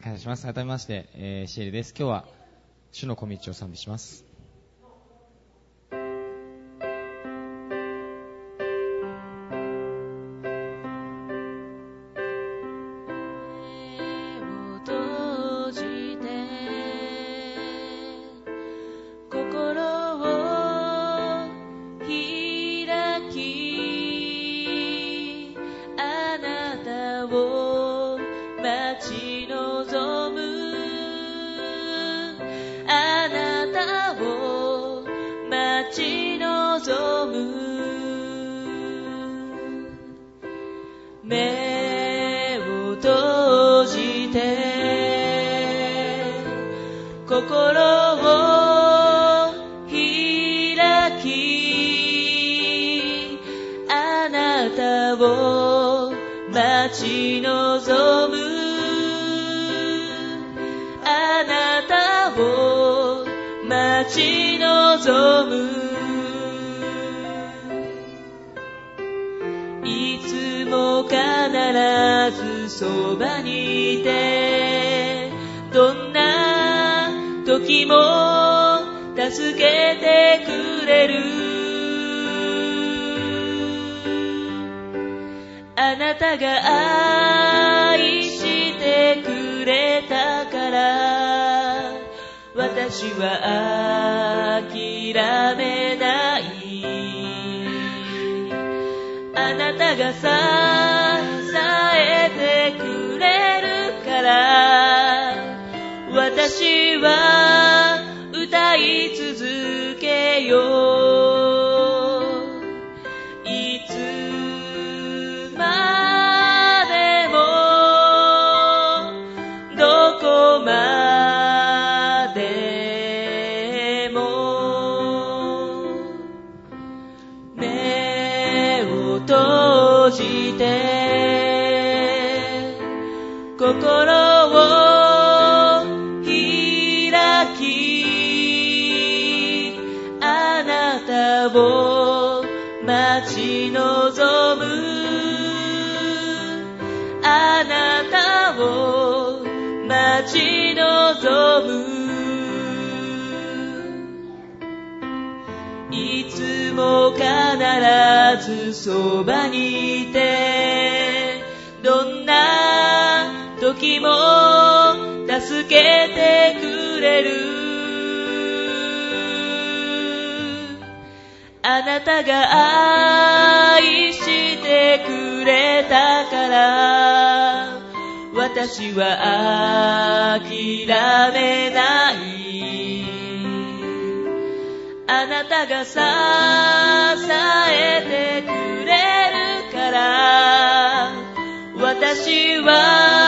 感謝します。改めまして、シエルです。今日は主の小道を賛美します。 目を閉じて心を開きあなたを待ち望むあなたを待ち望むいつも必ずそばにいてどんな時も助けてくれるあなたが愛してくれたから私は諦めないあなたが支えてくれるから私は歌い続けよういつまでもどこまでも目を閉じて心を開きあなたを待ち望むあなたを待ち望むいつも必ずそばにいてどんな時も助けてくれるあなたが愛してくれたから私は諦めないあなたが支えてくれるから私は